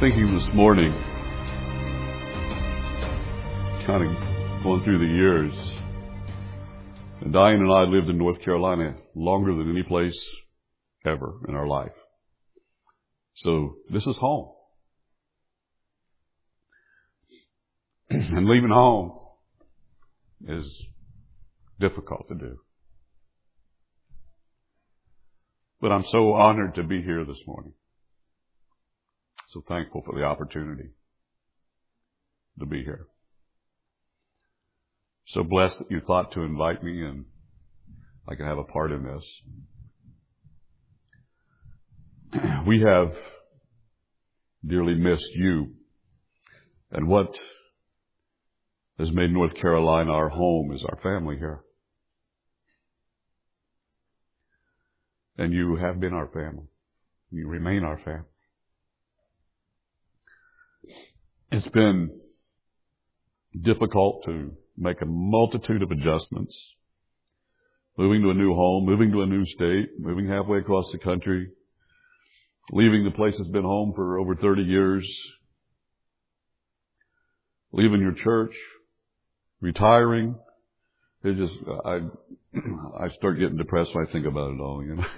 thinking this morning, kind of going through the years, and Diane and I lived in North Carolina longer than any place ever in our life. So this is home. And leaving home is difficult to do. But I'm so honored to be here this morning. So thankful for the opportunity to be here. So blessed that you thought to invite me and I can have a part in this. We have dearly missed you. And what has made North Carolina our home is our family here. And you have been our family. You remain our family. It's been difficult to make a multitude of adjustments. Moving to a new home, moving to a new state, moving halfway across the country, leaving the place that's been home for over 30 years, leaving your church, retiring. It just, I start getting depressed when I think about it all, you know.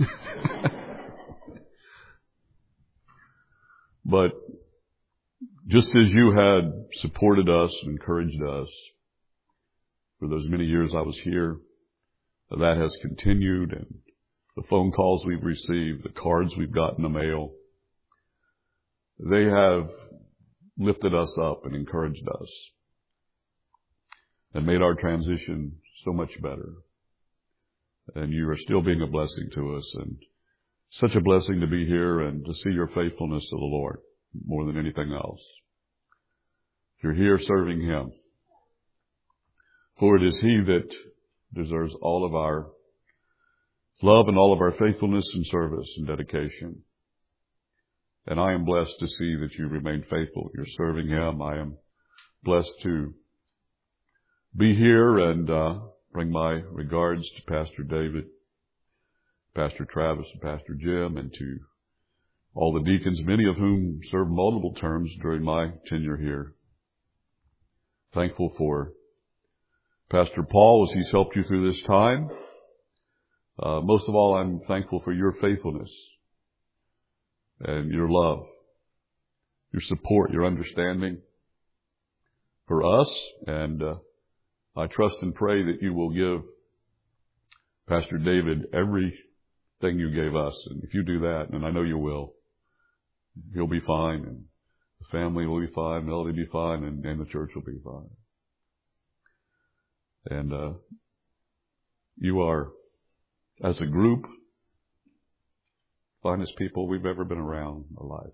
But just as you had supported us and encouraged us for those many years I was here, that has continued, and the phone calls we've received, the cards we've got in the mail, they have lifted us up and encouraged us and made our transition so much better. And you are still being a blessing to us, and such a blessing to be here and to see your faithfulness to the Lord more than anything else. You're here serving Him. For it is He that deserves all of our love and all of our faithfulness and service and dedication. And I am blessed to see that you remain faithful. You're serving Him. I am blessed to be here and bring my regards to Pastor David, Pastor Travis, and Pastor Jim, and to all the deacons, many of whom served multiple terms during my tenure here. Thankful for Pastor Paul as he's helped you through this time. Most of all, I'm thankful for your faithfulness and your love, your support, your understanding for us. And I trust and pray that you will give Pastor David everything you gave us. And if you do that, and I know you will, he'll be fine, and the family will be fine, Melody will be fine, and the church will be fine. And you are, as a group, finest people we've ever been around alive.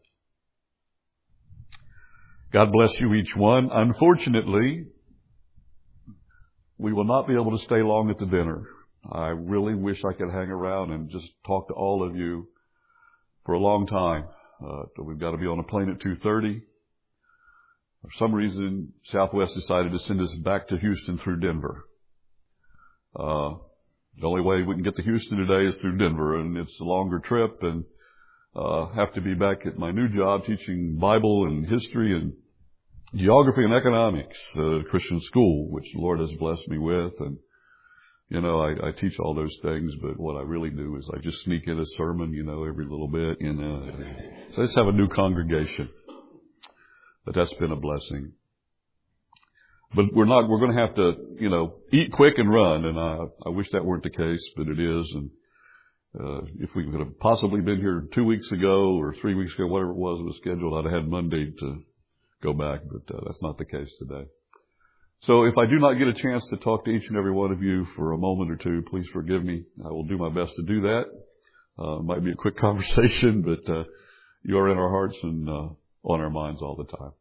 God bless you, each one. Unfortunately, we will not be able to stay long at the dinner. I really wish I could hang around and just talk to all of you for a long time. We've got to be on a plane at 2:30. For some reason, Southwest decided to send us back to Houston through Denver. The only way we can get to Houston today is through Denver, and it's a longer trip, and have to be back at my new job teaching Bible and history and geography and economics at a Christian school, which the Lord has blessed me with. And, you know, I teach all those things, but what I really do is I just sneak in a sermon, you know, every little bit, you know. So I just have a new congregation. But that's been a blessing. But we're going to have to, you know, eat quick and run. And I wish that weren't the case, but it is. And if we could have possibly been here 2 weeks ago or 3 weeks ago, whatever it was scheduled, I'd have had Monday to go back. But that's not the case today. So if I do not get a chance to talk to each and every one of you for a moment or two, please forgive me. I will do my best to do that. It might be a quick conversation, but you are in our hearts and on our minds all the time.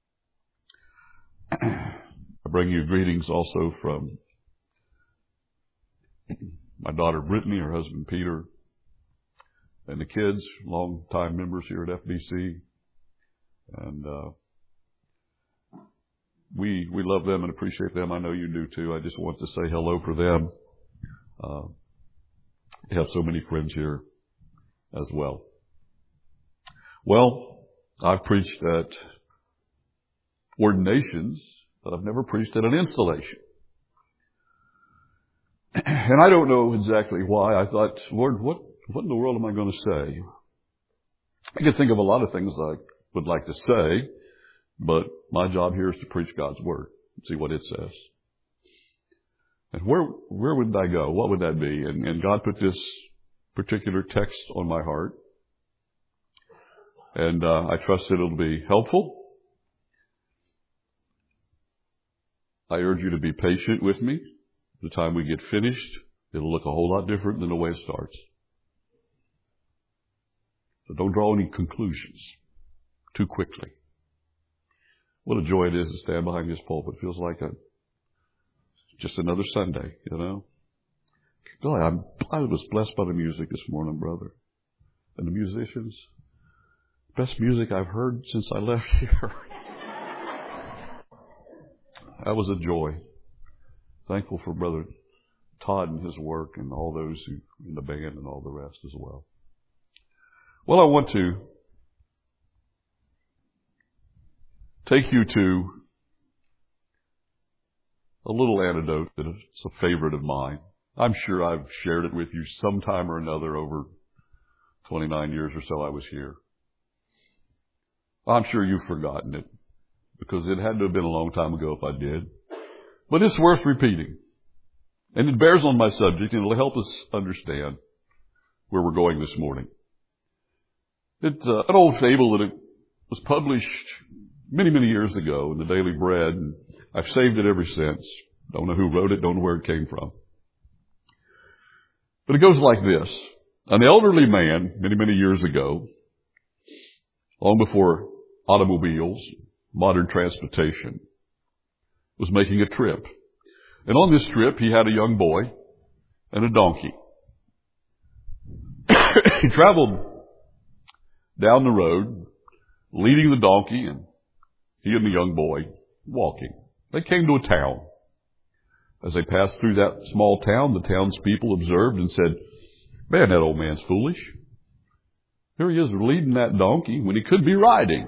I bring you greetings also from my daughter Brittany, her husband Peter, and the kids, long-time members here at FBC. And we love them and appreciate them. I know you do too. I just want to say hello for them. We have so many friends here as well. Well, I've preached at ordinations, but I've never preached at an installation. And I don't know exactly why. I thought, Lord, what in the world am I going to say? I can think of a lot of things I would like to say, but my job here is to preach God's Word and see what it says. And where would I go? What would that be? And God put this particular text on my heart. And I trust that it'll be helpful. I urge you to be patient with me. By the time we get finished, it'll look a whole lot different than the way it starts. So don't draw any conclusions too quickly. What a joy it is to stand behind this pulpit. It feels like just another Sunday, you know. God, I was blessed by the music this morning, brother. And the musicians. Best music I've heard since I left here. That was a joy. Thankful for Brother Todd and his work and all those who in the band and all the rest as well. Well, I want to take you to a little anecdote that is a favorite of mine. I'm sure I've shared it with you sometime or another over 29 years or so I was here. I'm sure you've forgotten it because it had to have been a long time ago if I did. But it's worth repeating. And it bears on my subject and it'll help us understand where we're going this morning. It's an old fable that it was published many, many years ago in the Daily Bread. And I've saved it ever since. Don't know who wrote it, don't know where it came from. But it goes like this. An elderly man, many, many years ago, long before automobiles, modern transportation, was making a trip. And on this trip, he had a young boy and a donkey. He traveled down the road, leading the donkey, and he and the young boy walking. They came to a town. As they passed through that small town, the townspeople observed and said, "Man, that old man's foolish. Here he is leading that donkey when he could be riding."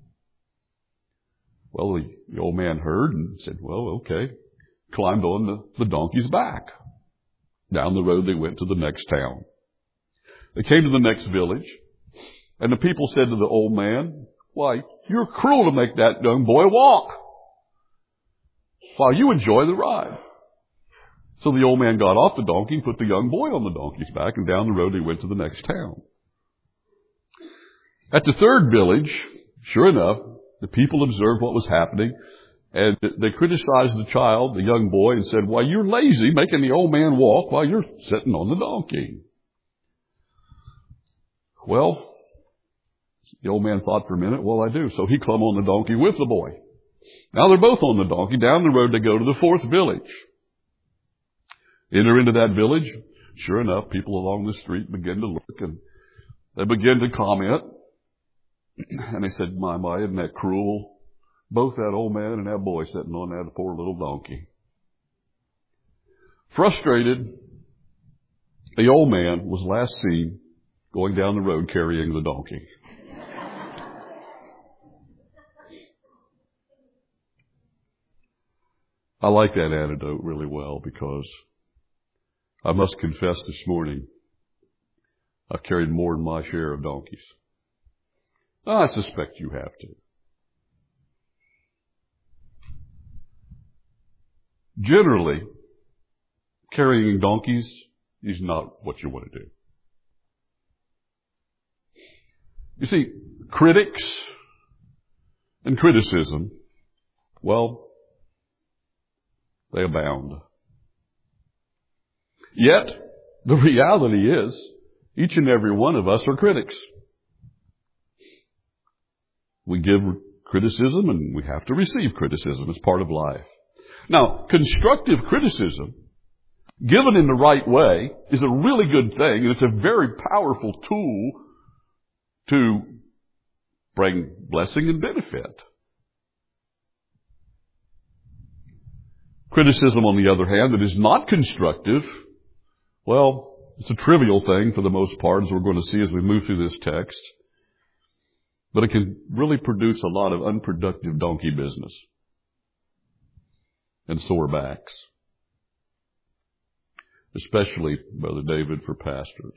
Well, the old man heard and said, "Well, okay." Climbed on the donkey's back. Down the road they went to the next town. They came to the next village, and the people said to the old man, "Why, you're cruel to make that young boy walk while you enjoy the ride." So the old man got off the donkey and put the young boy on the donkey's back, and down the road they went to the next town. At the third village, sure enough, the people observed what was happening, and they criticized the child, the young boy, and said, "Why, you're lazy making the old man walk while you're sitting on the donkey." Well, the old man thought for a minute, "Well, I do." So he climbed on the donkey with the boy. Now they're both on the donkey. Down the road they go to the fourth village. Enter into that village. Sure enough, people along the street begin to look, and they begin to comment. And they said, my, isn't that cruel? Both that old man and that boy sitting on that poor little donkey. Frustrated, the old man was last seen going down the road carrying the donkey. I like that anecdote really well because I must confess this morning I've carried more than my share of donkeys. I suspect you have to. Generally, carrying donkeys is not what you want to do. You see, critics and criticism, well, they abound. Yet, the reality is, each and every one of us are critics. We give criticism and we have to receive criticism as part of life. Now, constructive criticism, given in the right way, is a really good thing, and it's a very powerful tool to bring blessing and benefit. Criticism, on the other hand, that is not constructive, well, it's a trivial thing for the most part, as we're going to see as we move through this text. But it can really produce a lot of unproductive donkey business and sore backs. Especially, Brother David, for pastors.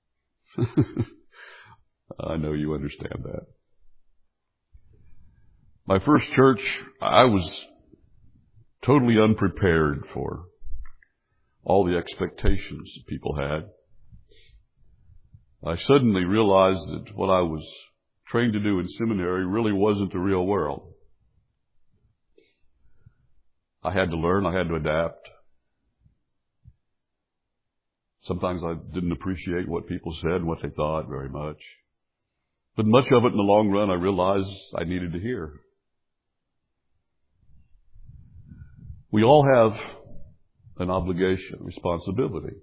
I know you understand that. My first church, I was totally unprepared for all the expectations that people had. I suddenly realized that what I was trained to do in seminary really wasn't the real world. I had to learn, I had to adapt. Sometimes I didn't appreciate what people said and what they thought very much. But much of it in the long run I realized I needed to hear. We all have an obligation, responsibility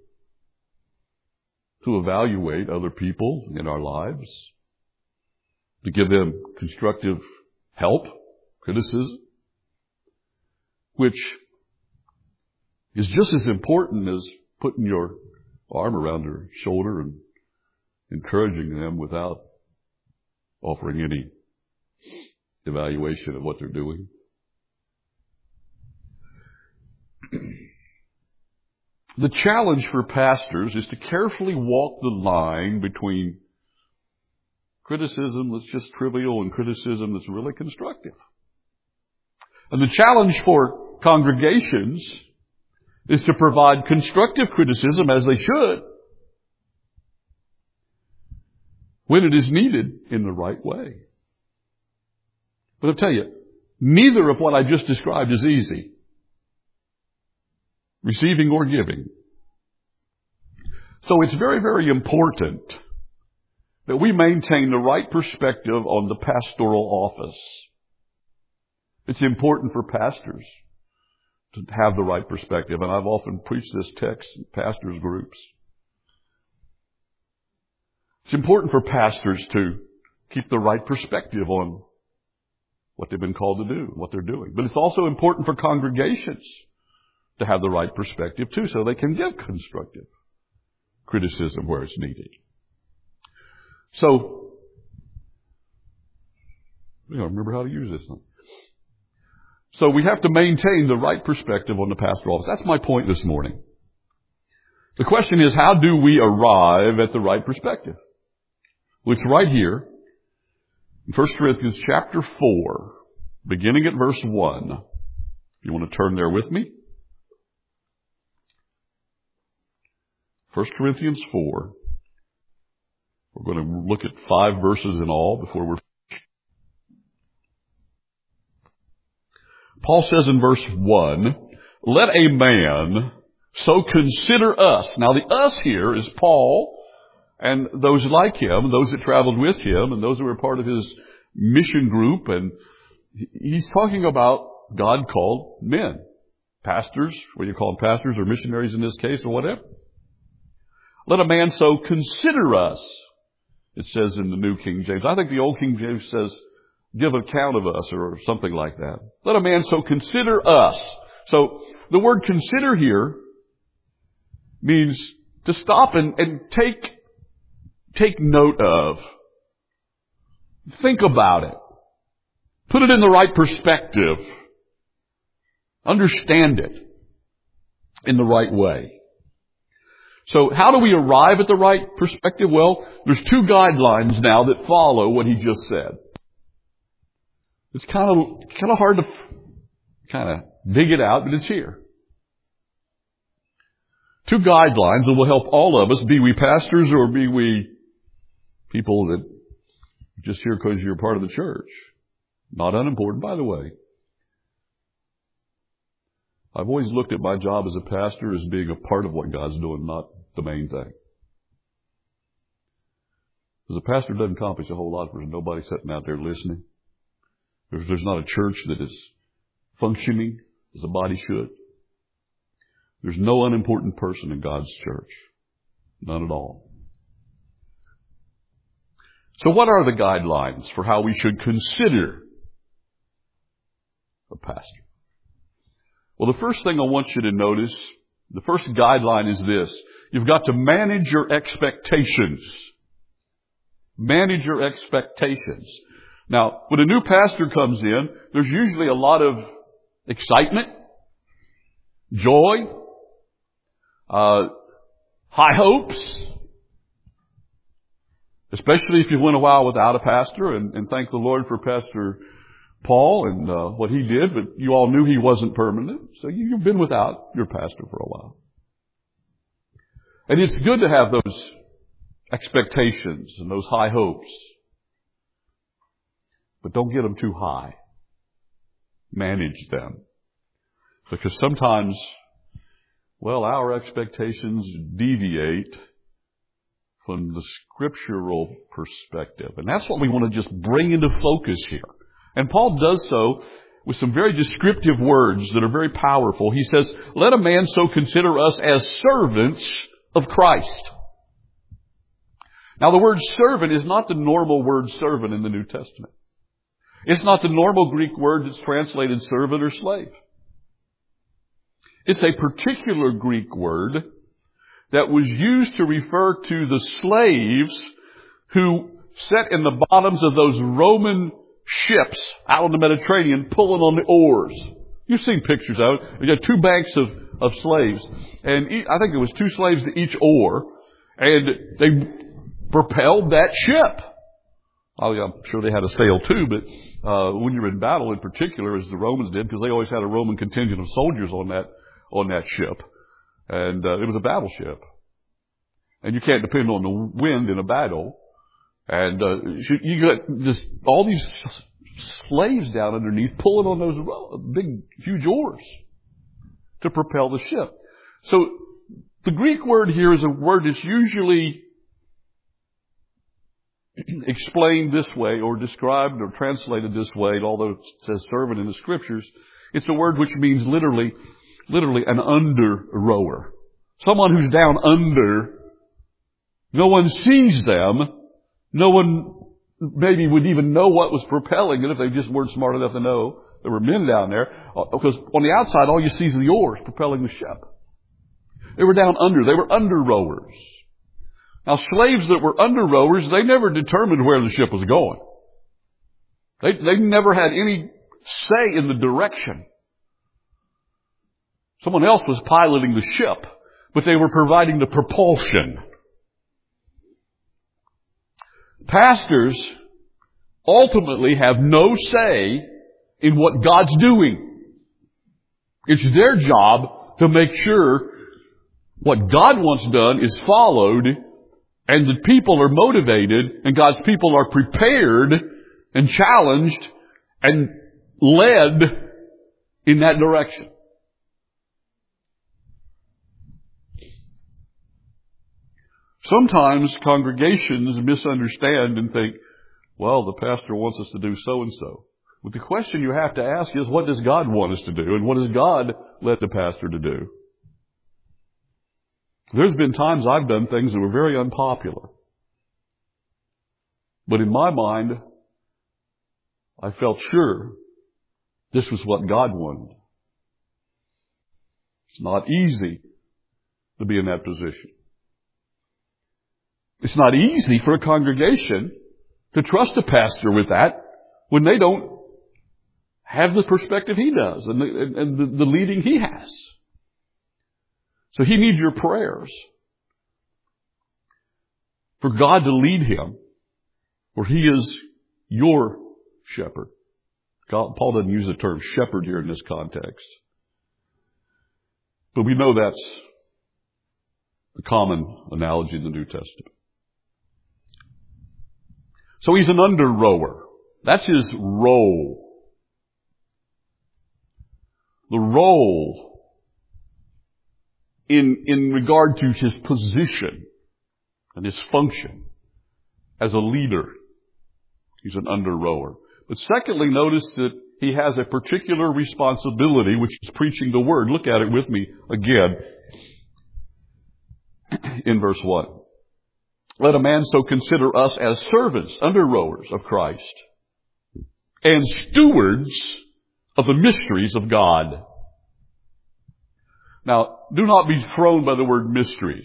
to evaluate other people in our lives, to give them constructive help, criticism, which is just as important as putting your arm around their shoulder and encouraging them without offering any evaluation of what they're doing. The challenge for pastors is to carefully walk the line between criticism that's just trivial and criticism that's really constructive. And the challenge for congregations is to provide constructive criticism, as they should, when it is needed in the right way. But I'll tell you, neither of what I just described is easy. Receiving or giving. So it's very, very important that we maintain the right perspective on the pastoral office. It's important for pastors to have the right perspective, and I've often preached this text in pastors' groups. It's important for pastors to keep the right perspective on what they've been called to do, what they're doing. But it's also important for congregations to have the right perspective too, so they can give constructive criticism where it's needed. So, remember how to use this one. So we have to maintain the right perspective on the pastoral office. That's my point this morning. The question is, how do we arrive at the right perspective? Well, it's right here in 1 Corinthians chapter 4, beginning at verse 1. If you want to turn there with me. 1 Corinthians 4. We're going to look at 5 verses in all before we're finished. Paul says in verse 1, let a man so consider us. Now the us here is Paul and those like him, those that traveled with him, and those who were part of his mission group. And he's talking about God-called men. Pastors, whether you call them pastors or missionaries in this case or whatever. Let a man so consider us, it says in the New King James. I think the Old King James says, give account of us, or something like that. Let a man so consider us. So the word consider here means to stop and take note of. Think about it. Put it in the right perspective. Understand it in the right way. So how do we arrive at the right perspective? Well, there's 2 guidelines now that follow what he just said. It's kind of hard to kind of dig it out, but it's here. 2 guidelines that will help all of us, be we pastors or be we people that just here because you're part of the church. Not unimportant, by the way. I've always looked at my job as a pastor as being a part of what God's doing, not the main thing. Because a pastor doesn't accomplish a whole lot if there's nobody sitting out there listening. There's not a church that is functioning as a body should. There's no unimportant person in God's church. None at all. So what are the guidelines for how we should consider a pastor? Well, the first thing I want you to notice, the first guideline is this. You've got to manage your expectations. Manage your expectations. Now, when a new pastor comes in, there's usually a lot of excitement, joy, high hopes, especially if you went a while without a pastor, and thank the Lord for Pastor Paul and what he did, but you all knew he wasn't permanent, so you've been without your pastor for a while. And it's good to have those expectations and those high hopes, but don't get them too high. Manage them. Because sometimes, well, our expectations deviate from the scriptural perspective. And that's what we want to just bring into focus here. And Paul does so with some very descriptive words that are very powerful. He says, let a man so consider us as servants of Christ. Now, the word servant is not the normal word servant in the New Testament. It's not the normal Greek word that's translated servant or slave. It's a particular Greek word that was used to refer to the slaves who sat in the bottoms of those Roman ships out in the Mediterranean pulling on the oars. You've seen pictures of it. You got two banks of slaves. And I think it was 2 slaves to each oar. And they propelled that ship. I'm sure they had a sail too, but when you're in battle in particular, as the Romans did, because they always had a Roman contingent of soldiers on that ship. And it was a battleship. And you can't depend on the wind in a battle. And you got just all these slaves down underneath pulling on those big, huge oars to propel the ship. So the Greek word here is a word that's usually explained this way or described or translated this way, although it says servant in the scriptures. It's a word which means literally an under rower. Someone who's down under. No one sees them. No one maybe would even know what was propelling it if they just weren't smart enough to know there were men down there. Because on the outside, all you see is the oars propelling the ship. They were down under. They were under rowers. Now, slaves that were under rowers, they never determined where the ship was going. They never had any say in the direction. Someone else was piloting the ship, but they were providing the propulsion. Pastors ultimately have no say in what God's doing. It's their job to make sure what God wants done is followed, and the people are motivated, and God's people are prepared and challenged and led in that direction. Sometimes congregations misunderstand and think, well, the pastor wants us to do so and so. But the question you have to ask is, what does God want us to do? And what does God let the pastor to do? There's been times I've done things that were very unpopular. But in my mind, I felt sure this was what God wanted. It's not easy to be in that position. It's not easy for a congregation to trust a pastor with that when they don't have the perspective he does and the leading he has. So he needs your prayers for God to lead him, for he is your shepherd. Paul doesn't use the term shepherd here in this context. But we know that's a common analogy in the New Testament. So he's an under rower. That's his role. The role in regard to his position and his function as a leader. He's an under rower. But secondly, notice that he has a particular responsibility, which is preaching the word. Look at it with me again in verse 1. Let a man so consider us as servants, under rowers of Christ, and stewards of the mysteries of God. Now, do not be thrown by the word mysteries.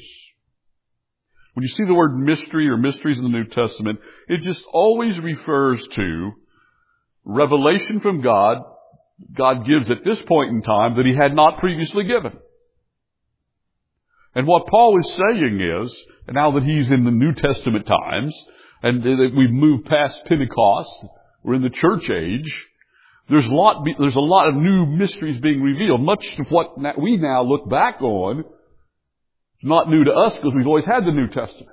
When you see the word mystery or mysteries in the New Testament, it just always refers to revelation from God gives at this point in time that he had not previously given. And what Paul is saying is, now that he's in the New Testament times, and that we've moved past Pentecost, we're in the church age, there's a lot of new mysteries being revealed. Much of what we now look back on is not new to us because we've always had the New Testament.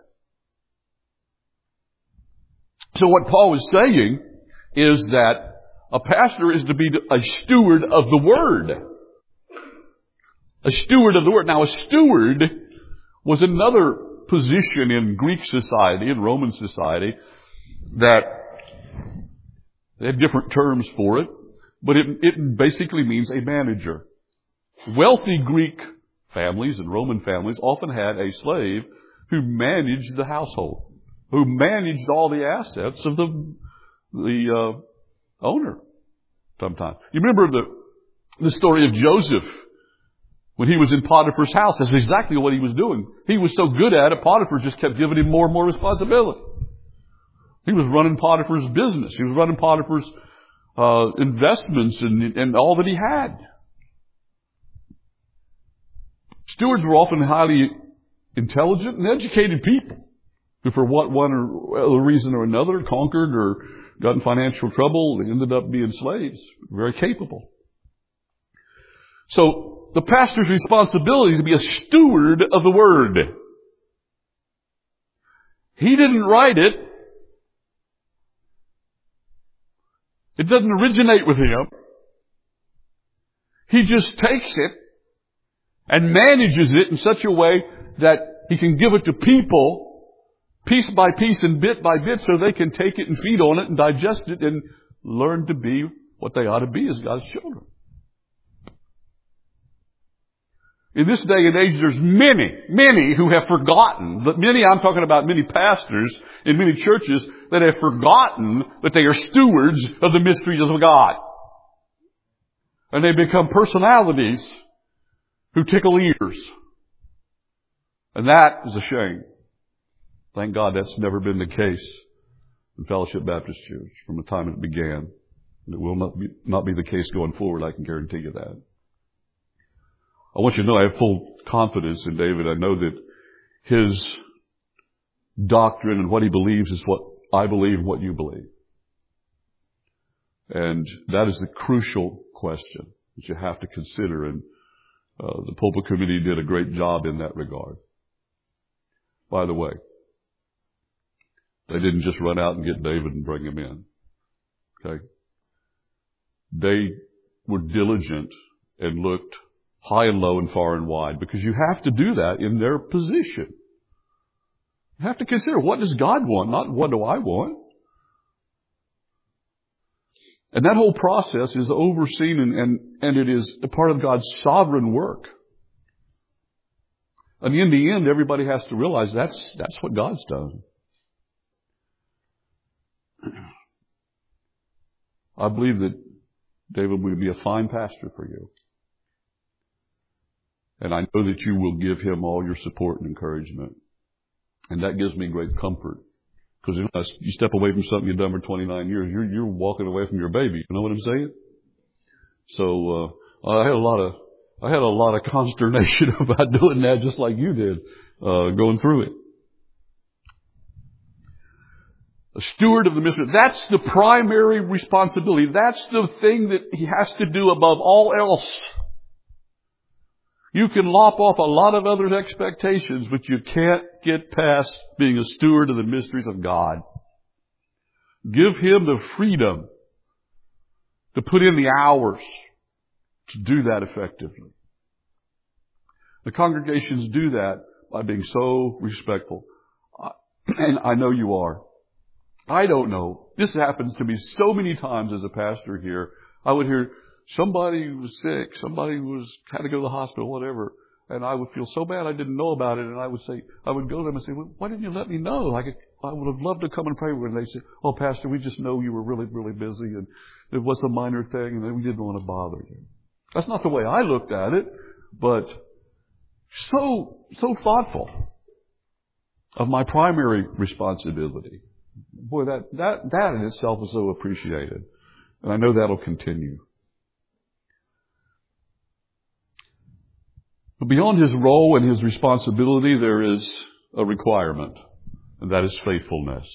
So what Paul is saying is that a pastor is to be a steward of the Word. A steward of the Word. Now, a steward was another position in Greek society, in Roman society, that they had different terms for it, but it basically means a manager. Wealthy Greek families and Roman families often had a slave who managed the household, who managed all the assets of the owner sometimes. You remember the story of Joseph when he was in Potiphar's house. That's exactly what he was doing. He was so good at it, Potiphar just kept giving him more and more responsibility. He was running Potiphar's business. He was running Potiphar's investments and all that he had. Stewards were often highly intelligent and educated people who, for one or other reason or another, conquered or got in financial trouble and ended up being slaves. Very capable. So the pastor's responsibility is to be a steward of the Word. He didn't write it. It doesn't originate with him. He just takes it and manages it in such a way that he can give it to people piece by piece and bit by bit so they can take it and feed on it and digest it and learn to be what they ought to be as God's children. In this day and age, there's many who have forgotten, but I'm talking about many pastors in many churches that have forgotten that they are stewards of the mysteries of God. And they become personalities who tickle ears. And that is a shame. Thank God that's never been the case in Fellowship Baptist Church from the time it began. And it will not be the case going forward, I can guarantee you that. I want you to know I have full confidence in David. I know that his doctrine and what he believes is what I believe and what you believe. And that is the crucial question that you have to consider. And the pulpit committee did a great job in that regard. By the way, they didn't just run out and get David and bring him in. Okay? They were diligent and looked high and low and far and wide, because you have to do that in their position. You have to consider, what does God want, not what do I want. And that whole process is overseen and it is a part of God's sovereign work. And in the end, everybody has to realize that's what God's done. I believe that David will be a fine pastor for you. And I know that you will give him all your support and encouragement. And that gives me great comfort. Because you step away from something you've done for 29 years, you're walking away from your baby. You know what I'm saying? So I had a lot of consternation about doing that, just like you did, going through it. A steward of the mystery. That's the primary responsibility. That's the thing that he has to do above all else. You can lop off a lot of other expectations, but you can't get past being a steward of the mysteries of God. Give him the freedom to put in the hours to do that effectively. The congregations do that by being so respectful. And I know you are. I don't know. This happens to me so many times as a pastor here. I would hear somebody was sick, somebody had to go to the hospital, whatever, and I would feel so bad I didn't know about it, and I would go to them and say, well, why didn't you let me know? I would have loved to come and pray with you. And they say, oh, Pastor, we just know you were really, really busy, and it was a minor thing, and we didn't want to bother you. That's not the way I looked at it, but so thoughtful of my primary responsibility. Boy, that in itself is so appreciated. And I know that'll continue. But beyond his role and his responsibility, there is a requirement, and that is faithfulness.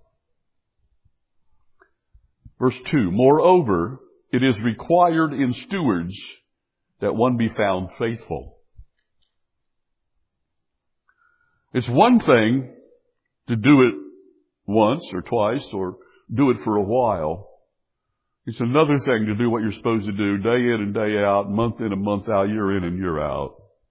Verse 2, moreover, it is required in stewards that one be found faithful. It's one thing to do it once or twice or do it for a while. It's another thing to do what you're supposed to do day in and day out, month in and month out, year in and year out.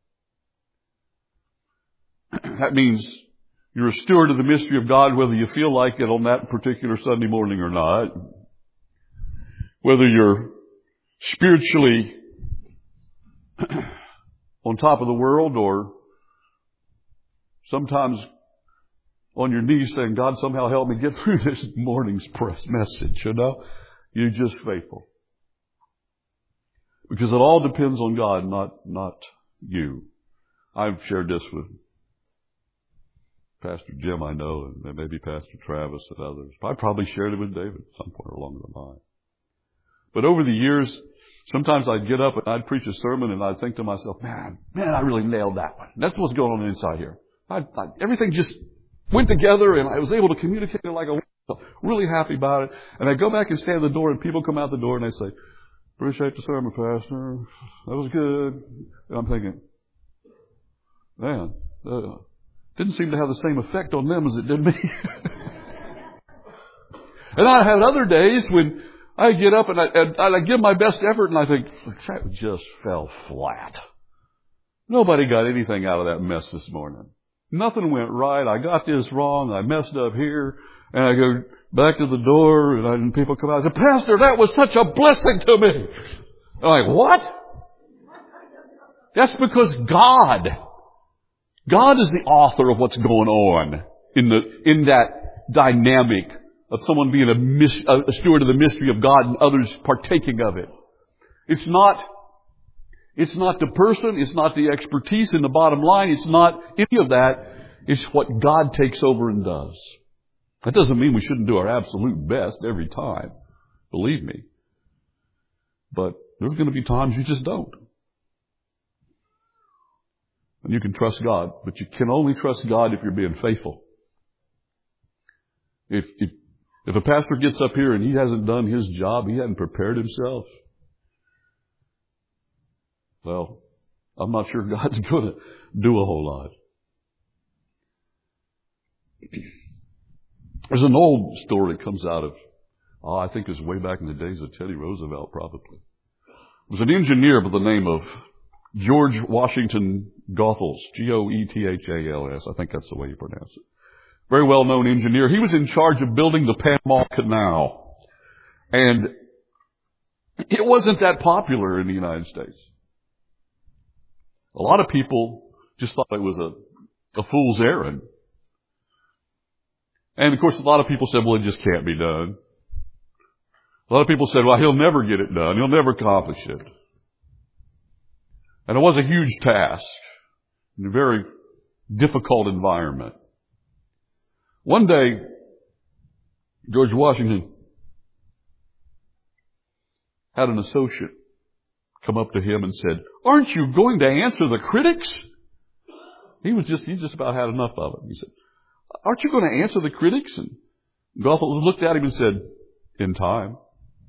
That means you're a steward of the mystery of God, whether you feel like it on that particular Sunday morning or not. Whether you're spiritually on top of the world or sometimes on your knees saying, God, somehow help me get through this morning's message, You're just faithful. Because it all depends on God, not you. I've shared this with Pastor Jim, I know, and maybe Pastor Travis and others. I probably shared it with David at some point along the line. But over the years, sometimes I'd get up and I'd preach a sermon and I'd think to myself, man, I really nailed that one. That's what's going on inside here. Everything just went together and I was able to communicate it like a really happy about it. And I go back and stand at the door and people come out the door and they say, appreciate the sermon, Pastor. That was good. And I'm thinking, man, didn't seem to have the same effect on them as it did me. And I had other days when I get up and I give my best effort and I think, that just fell flat. Nobody got anything out of that mess this morning. Nothing went right. I got this wrong. I messed up here. And I go back to the door and people come out and say, Pastor, that was such a blessing to me. I'm like, what? That's because God is the author of what's going on in that dynamic of someone being a steward of the mystery of God and others partaking of it. It's not the person, it's not the expertise in the bottom line, it's not any of that. It's what God takes over and does. That doesn't mean we shouldn't do our absolute best every time. Believe me. But there's going to be times you just don't. And you can trust God, but you can only trust God if you're being faithful. If a pastor gets up here and he hasn't done his job, he hasn't prepared himself, well, I'm not sure God's going to do a whole lot. There's an old story that comes out of, I think it was way back in the days of Teddy Roosevelt, probably. It was an engineer by the name of George Washington Goethals, Goethals. I think that's the way you pronounce it. Very well-known engineer. He was in charge of building the Panama Canal. And it wasn't that popular in the United States. A lot of people just thought it was a fool's errand. And of course, a lot of people said, well, it just can't be done. A lot of people said, well, he'll never get it done. He'll never accomplish it. And it was a huge task in a very difficult environment. One day, George Washington had an associate come up to him and said, aren't you going to answer the critics? He just about had enough of it. He said, aren't you going to answer the critics? And Goethals looked at him and said, in time.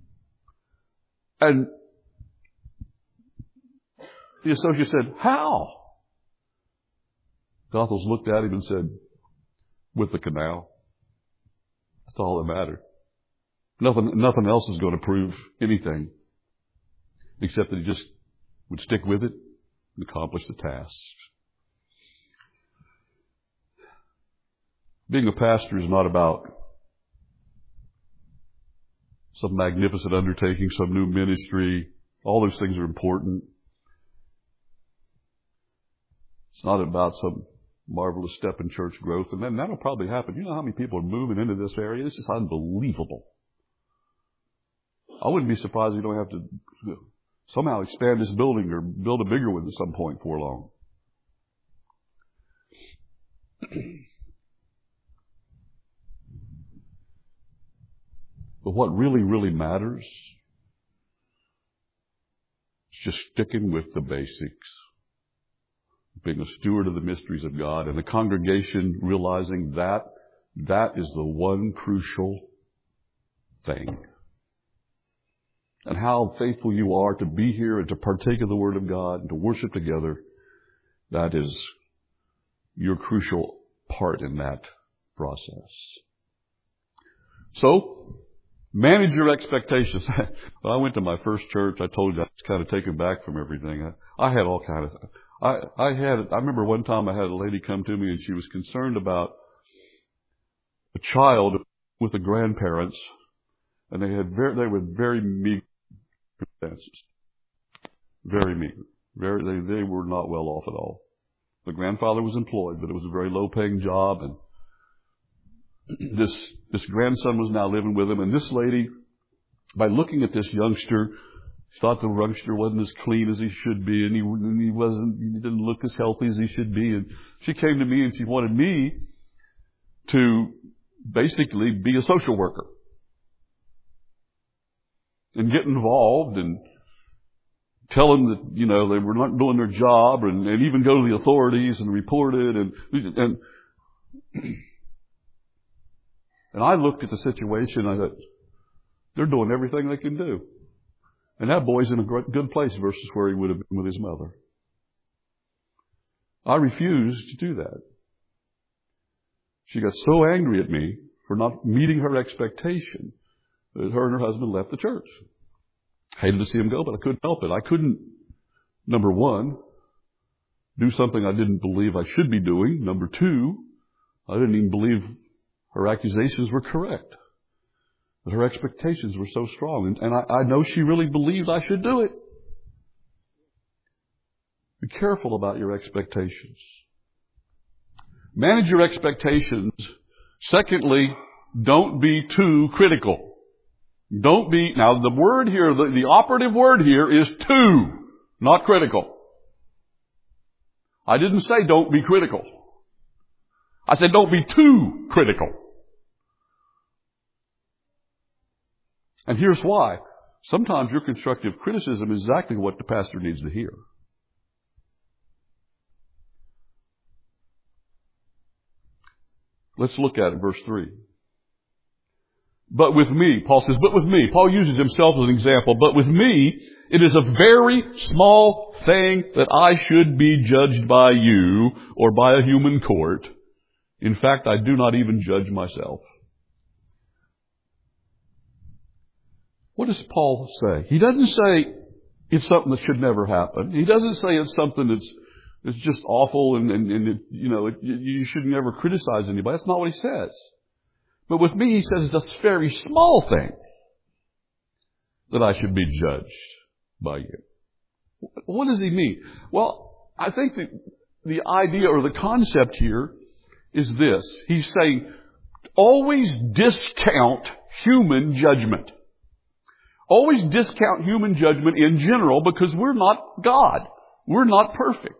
And the associate said, how? Goethals looked at him and said, with the canal. That's all that mattered. Nothing else is going to prove anything except that he just would stick with it and accomplish the task. Being a pastor is not about some magnificent undertaking, some new ministry. All those things are important. It's not about some marvelous step in church growth. And then that'll probably happen. You know how many people are moving into this area? It's just unbelievable. I wouldn't be surprised if you don't have to somehow expand this building or build a bigger one at some point before long. But what really, really matters is just sticking with the basics, being a steward of the mysteries of God, and the congregation realizing that that is the one crucial thing. And how faithful you are to be here and to partake of the Word of God and to worship together, that is your crucial part in that process. So, manage your expectations. When I went to my first church, I told you I was kind of taken back from everything. I had all kind of... I remember one time I had a lady come to me and she was concerned about a child with the grandparents, and they were very meager circumstances. Very meager. They were not well off at all. The grandfather was employed, but it was a very low-paying job, and this grandson was now living with him, and this lady, by looking at this youngster, thought the youngster wasn't as clean as he should be, and he didn't look as healthy as he should be, and she came to me and she wanted me to basically be a social worker and get involved and tell them that, they were not doing their job, and even go to the authorities and report it, and I looked at the situation and I thought, they're doing everything they can do. And that boy's in a good place versus where he would have been with his mother. I refused to do that. She got so angry at me for not meeting her expectation that her and her husband left the church. Hated to see him go, but I couldn't help it. I couldn't, number one, do something I didn't believe I should be doing. Number two, I didn't even believe her accusations were correct. But her expectations were so strong. And I know she really believed I should do it. Be careful about your expectations. Manage your expectations. Secondly, don't be too critical. Now the word here, the operative word here is too, not critical. I didn't say don't be critical. I said don't be too critical. And here's why. Sometimes your constructive criticism is exactly what the pastor needs to hear. Let's look at it, verse 3. But with me, Paul says, but with me. Paul uses himself as an example. But with me, it is a very small thing that I should be judged by you or by a human court. In fact, I do not even judge myself. What does Paul say? He doesn't say it's something that should never happen. He doesn't say it's something that's just awful and you should never criticize anybody. That's not what he says. But with me, he says it's a very small thing that I should be judged by you. What does he mean? Well, I think that the idea or the concept here is this. He's saying, always discount human judgment. Always discount human judgment in general because we're not God. We're not perfect.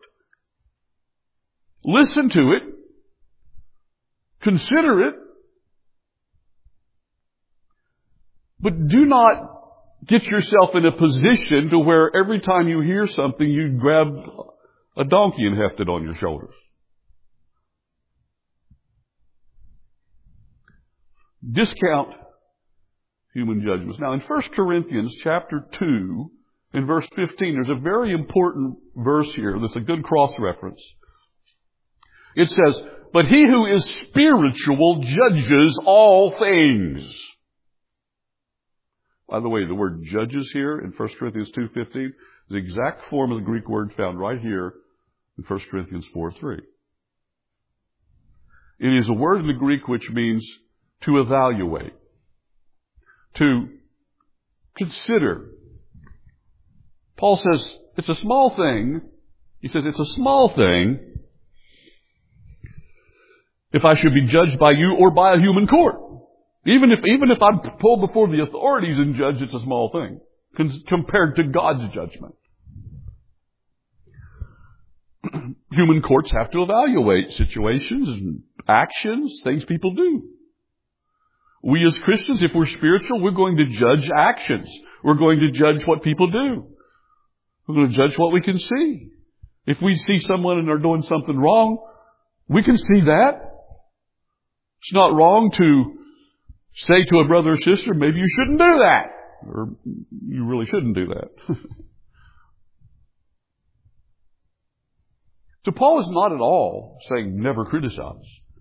Listen to it. Consider it. But do not get yourself in a position to where every time you hear something, you grab a donkey and heft it on your shoulders. Discount human judgments. Now, in 1 Corinthians chapter 2, in verse 15, there's a very important verse here that's a good cross-reference. It says, but he who is spiritual judges all things. By the way, the word judges here in 1 Corinthians 2:15 is the exact form of the Greek word found right here in 1 Corinthians 4:3. It is a word in the Greek which means to evaluate, to consider. Paul says it's a small thing. He says it's a small thing if I should be judged by you or by a human court. Even if I'm pulled before the authorities and judged, it's a small thing compared to God's judgment. Human courts have to evaluate situations and actions, things people do. We as Christians, if we're spiritual, we're going to judge actions. We're going to judge what people do. We're going to judge what we can see. If we see someone and they're doing something wrong, we can see that. It's not wrong to say to a brother or sister, maybe you shouldn't do that. Or you really shouldn't do that. So Paul is not at all saying never criticize.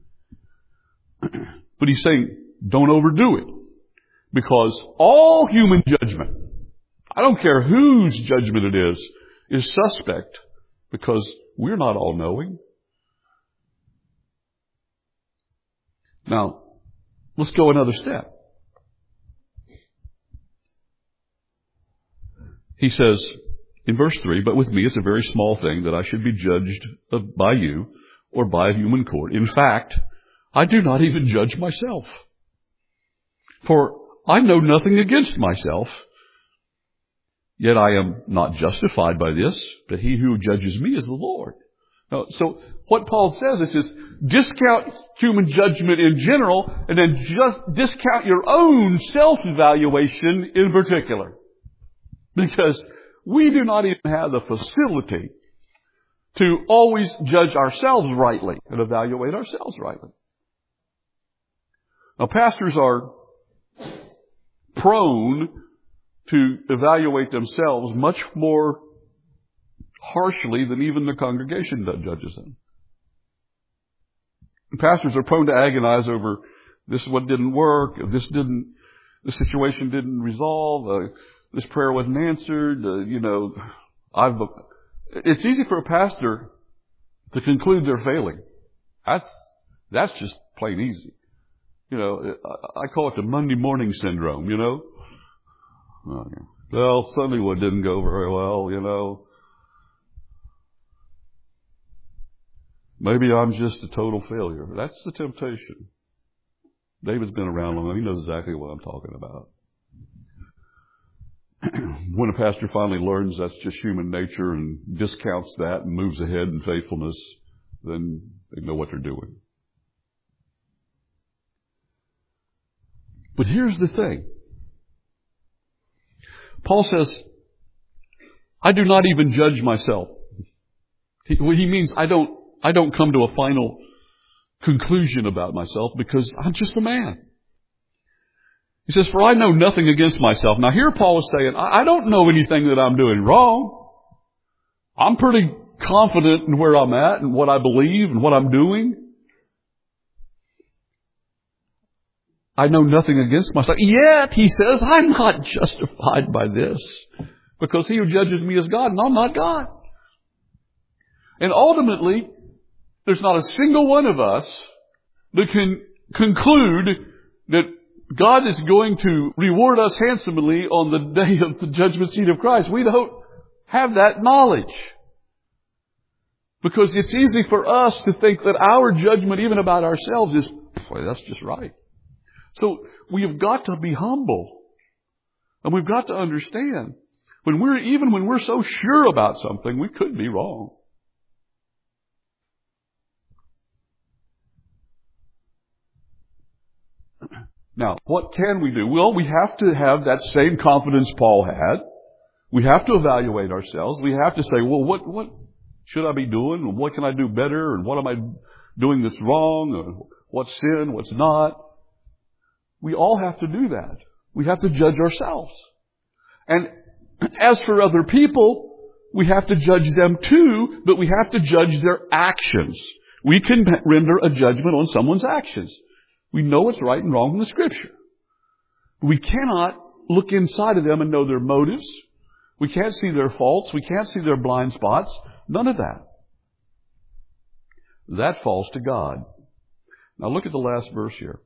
But he's saying don't overdo it. Because all human judgment, I don't care whose judgment it is suspect. Because we're not all knowing. Now, let's go another step. He says in verse 3, but with me it's a very small thing that I should be judged by you or by a human court. In fact, I do not even judge myself. For I know nothing against myself, yet I am not justified by this, but he who judges me is the Lord. Now, so what Paul says is discount human judgment in general and then just discount your own self-evaluation in particular. Because we do not even have the facility to always judge ourselves rightly and evaluate ourselves rightly. Now, pastors are prone to evaluate themselves much more harshly than even the congregation that judges them. And pastors are prone to agonize over this is what didn't work, the situation didn't resolve, this prayer wasn't answered, it's easy for a pastor to conclude they're failing. That's just plain easy. I call it the Monday morning syndrome, Well, Sunday one didn't go very well, Maybe I'm just a total failure. That's the temptation. David's been around long enough. He knows exactly what I'm talking about. When a pastor finally learns that's just human nature and discounts that and moves ahead in faithfulness, then they know what they're doing. But here's the thing. Paul says, I do not even judge myself. He means I don't come to a final conclusion about myself because I'm just a man. He says, for I know nothing against myself. Now here Paul is saying, I don't know anything that I'm doing wrong. I'm pretty confident in where I'm at and what I believe and what I'm doing. I know nothing against myself. Yet, he says, I'm not justified by this because he who judges me is God and I'm not God. And ultimately, there's not a single one of us that can conclude that God is going to reward us handsomely on the day of the judgment seat of Christ. We don't have that knowledge. Because it's easy for us to think that our judgment, even about ourselves, is, boy, that's just right. So we've got to be humble. And we've got to understand, when we're so sure about something, we could be wrong. Now, what can we do? Well, we have to have that same confidence Paul had. We have to evaluate ourselves. We have to say, well, what should I be doing? And what can I do better? And what am I doing that's wrong? Or what's sin? What's not? We all have to do that. We have to judge ourselves. And as for other people, we have to judge them too, but we have to judge their actions. We can render a judgment on someone's actions. We know what's right and wrong in the Scripture. We cannot look inside of them and know their motives. We can't see their faults. We can't see their blind spots. None of that. That falls to God. Now look at the last verse here.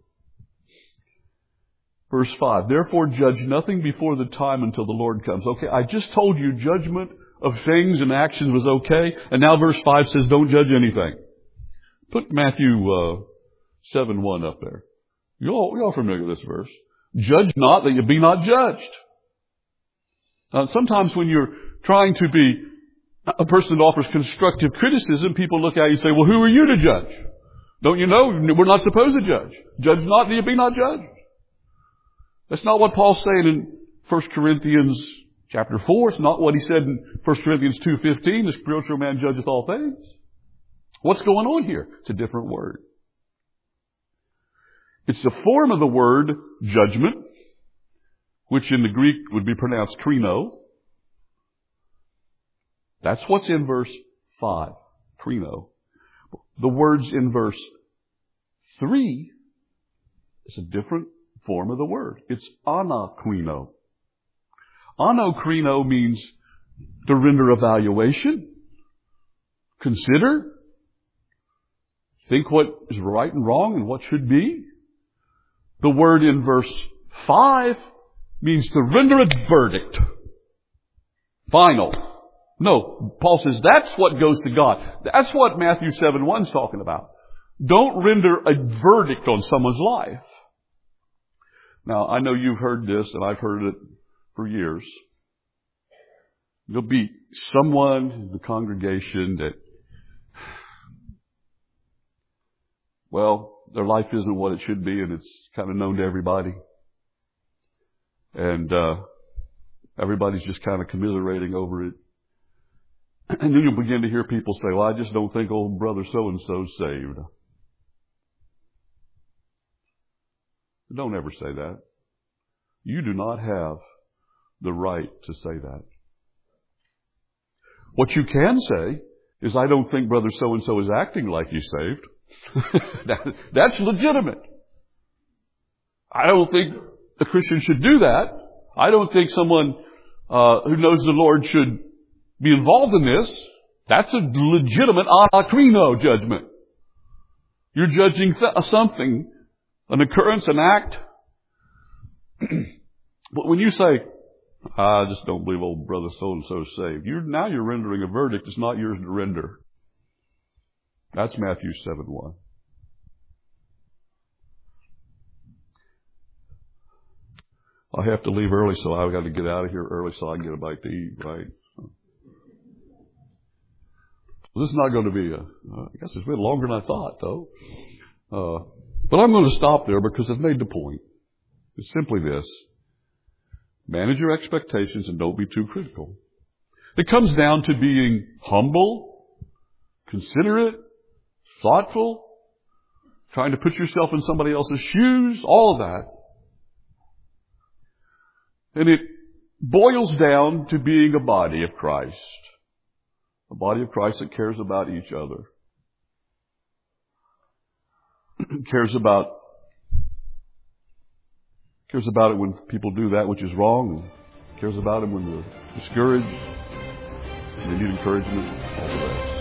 Verse 5, therefore judge nothing before the time until the Lord comes. Okay, I just told you judgment of things and actions was okay. And now verse 5 says don't judge anything. Put Matthew 7:1 up there. You all familiar with this verse. Judge not that you be not judged. Sometimes when you're trying to be a person that offers constructive criticism, people look at you and say, well, who are you to judge? Don't you know we're not supposed to judge? Judge not that you be not judged. That's not what Paul's saying in 1 Corinthians chapter 4. It's not what he said in 1 Corinthians 2:15. The spiritual man judgeth all things. What's going on here? It's a different word. It's the form of the word judgment, which in the Greek would be pronounced krino. That's what's in verse 5, krino. The words in verse 3 is a different form of the word. It's anakrino. Anakrino means to render evaluation, consider, think what is right and wrong and what should be. The word in verse 5 means to render a verdict. Final. No, Paul says that's what goes to God. That's what Matthew 7:1 is talking about. Don't render a verdict on someone's life. Now, I know you've heard this, and I've heard it for years. There'll be someone in the congregation that, well, their life isn't what it should be, and it's kind of known to everybody. And everybody's just kind of commiserating over it. And then you'll begin to hear people say, well, I just don't think old brother so-and-so's saved. Don't ever say that. You do not have the right to say that. What you can say is, I don't think brother so-and-so is acting like he's saved. That's legitimate. I don't think a Christian should do that. I don't think someone who knows the Lord should be involved in this. That's a legitimate anakrino judgment. You're judging something, an occurrence, an act. But when you say, I just don't believe old brother so-and-so is saved, now you're rendering a verdict. It's not yours to render. That's Matthew 7:1. I have to leave early, so I've got to get out of here early so I can get a bite to eat, right? Well, this is not going to be I guess it's been longer than I thought, though. But I'm going to stop there because I've made the point. It's simply this. Manage your expectations and don't be too critical. It comes down to being humble, considerate, thoughtful, trying to put yourself in somebody else's shoes, all of that. And it boils down to being a body of Christ. A body of Christ that cares about each other. cares about it when people do that which is wrong. And cares about it when they're discouraged. And they need encouragement. All the rest.